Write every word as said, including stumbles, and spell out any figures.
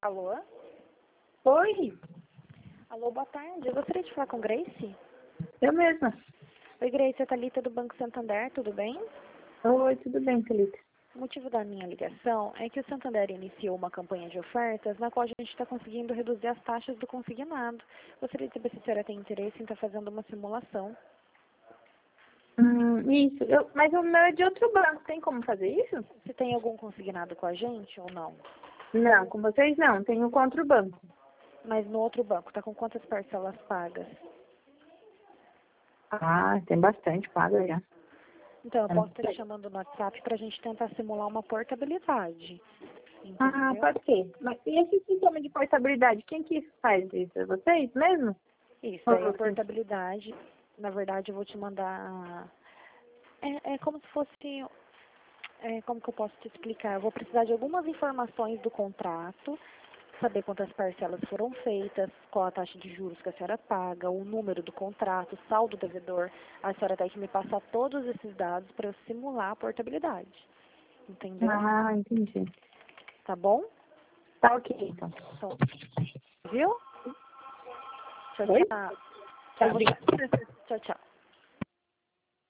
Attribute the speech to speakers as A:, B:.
A: Alô?
B: Oi,
A: Alô, boa tarde. Eu gostaria de falar com Grace.
B: eu mesma.
A: Oi, Grace, é a Thalita do Banco Santander, tudo bem?
B: Oi, tudo bem, Felipe?
A: O motivo da minha ligação é que o Santander iniciou uma campanha de ofertas na qual a gente está conseguindo reduzir as taxas do consignado. Gostaria de saber se a senhora tem interesse em estar fazendo uma simulação.
B: Hum, isso, eu, mas o meu é de outro banco, tem como fazer isso?
A: Você tem algum consignado com a gente ou não?
B: Não, com vocês não, tenho com outro banco.
A: Mas no outro banco, está com quantas parcelas pagas?
B: Ah, tem bastante, paga já.
A: Então, eu posso estar te chamando no WhatsApp para a gente tentar simular uma portabilidade.
B: Ah,
A: Entendeu?
B: pode ser. Mas e esse sistema de portabilidade, quem que faz isso? É vocês mesmo?
A: Isso,
B: Ou
A: aí a
B: vocês?
A: portabilidade, na verdade, eu vou te mandar. É, é como se fosse. É, como que eu posso te explicar? Eu vou precisar de algumas informações do contrato, saber quantas parcelas foram feitas, qual a taxa de juros que a senhora paga, o número do contrato, o saldo devedor. A senhora tem que me passar todos esses dados para eu simular a portabilidade. Entendeu?
B: Ah, entendi.
A: Tá bom?
B: Tá ok, então.
A: Então, viu? Tchau,
B: Oi?
A: tchau.
B: Tá,
A: Eu vou-
B: obrigada.
A: Tchau, tchau.